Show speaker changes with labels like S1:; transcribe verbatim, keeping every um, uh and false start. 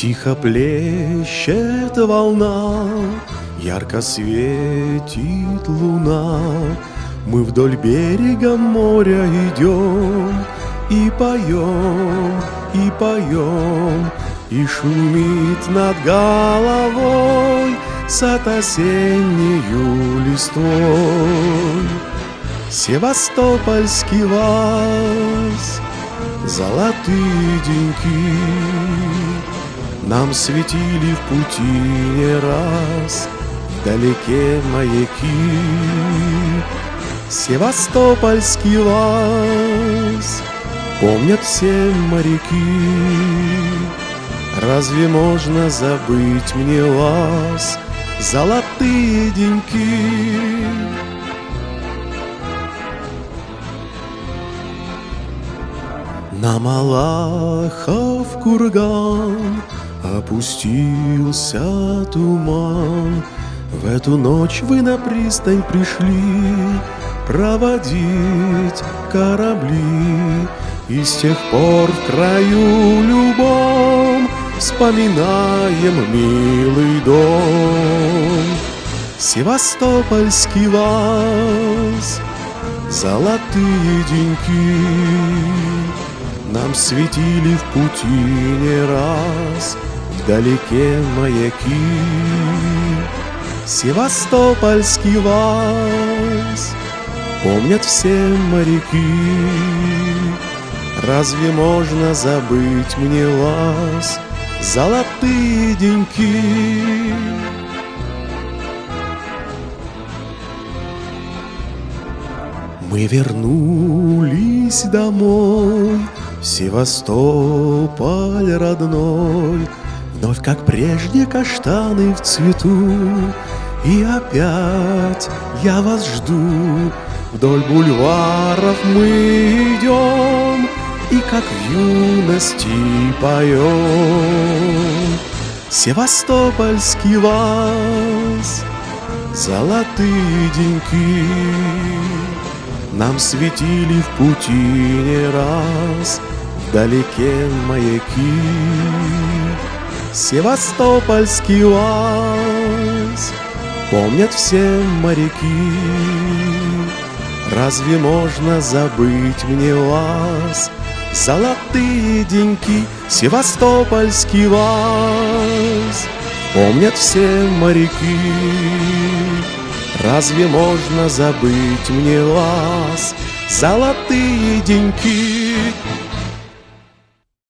S1: Тихо плещет волна, ярко светит луна. Мы вдоль берега моря идем и поем, и поем, и шумит над головой сад осеннею листвой. Севастопольский вальс, золотые деньки нам светили в пути не раз, вдалеке маяки. Севастопольский вальс помнят все моряки. Разве можно забыть мне вас, золотые деньки? На Малахов курган опустился туман. В эту ночь вы на пристань пришли проводить корабли. И с тех пор в краю любом вспоминаем милый дом. Севастопольский вальс, золотые деньки нам светили в пути не раз, вдалеке маяки. Севастопольский вальс помнят все моряки. Разве можно забыть мне вас, золотые деньки? Мы вернулись домой, в Севастополь родной, вновь, как прежде, каштаны в цвету. И опять я вас жду, вдоль бульваров мы идем и как в юности поем. Севастопольский вальс, золотые деньки нам светили в пути не раз, вдалеке маяки. Севастопольский вальс помнят все моряки. Разве можно забыть мне вас, золотые деньки? Севастопольский вальс помнят все моряки. Разве можно забыть мне вас, золотые деньки?